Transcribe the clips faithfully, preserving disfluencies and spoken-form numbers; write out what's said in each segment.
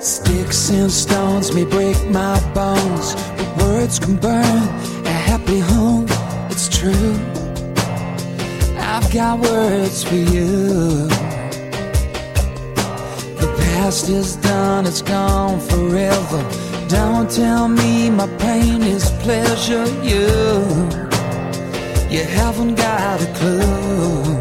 Sticks and stones may break my bones, but words can burn a happy home. It's true, I've got words for you. The past is done, it's gone forever. Don't tell me my pain is pleasure. You, you haven't got a clue.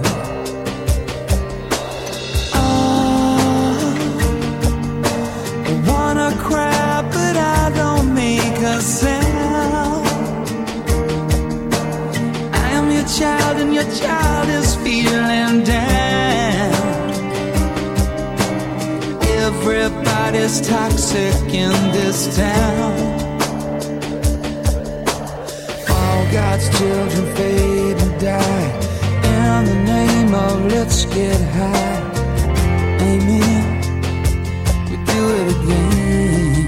Child, and your child is feeling down. Everybody's toxic in this town. All God's children fade and die in the name of let's get high. Amen. We do it again.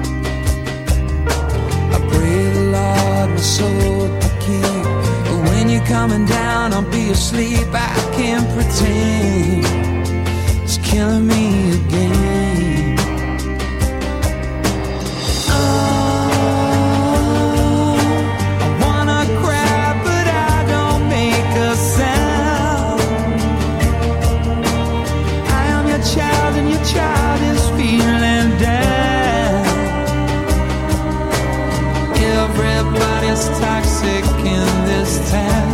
I pray the Lord my soul to keep. When you're coming down, I'll be asleep. I can't pretend it's killing me again. Oh, I wanna cry, but I don't make a sound. I am your child, and your child is feeling down. Everybody's toxic in this town.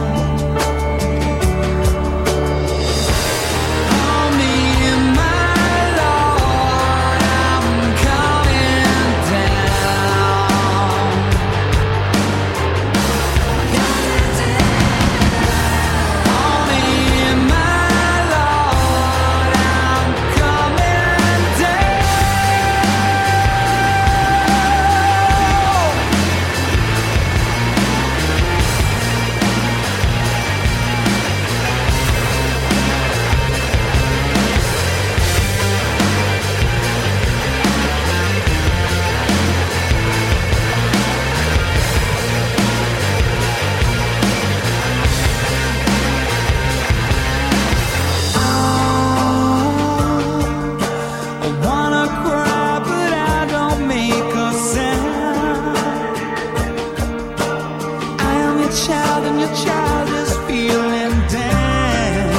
Child, and your child is feeling down.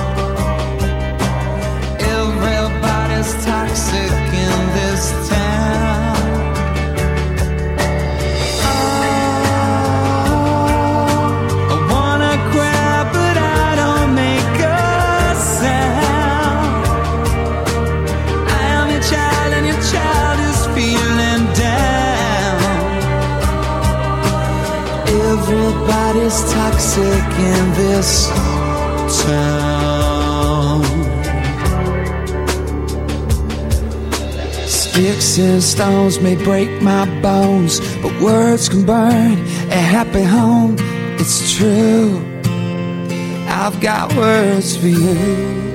Everybody's toxic in this town. Oh, I wanna cry, but I don't make a sound. I am your child, and your child is feeling down. Everybody's toxic in this town. Sticks and stones may break my bones, but words can burn a happy home. It's true, I've got words for you.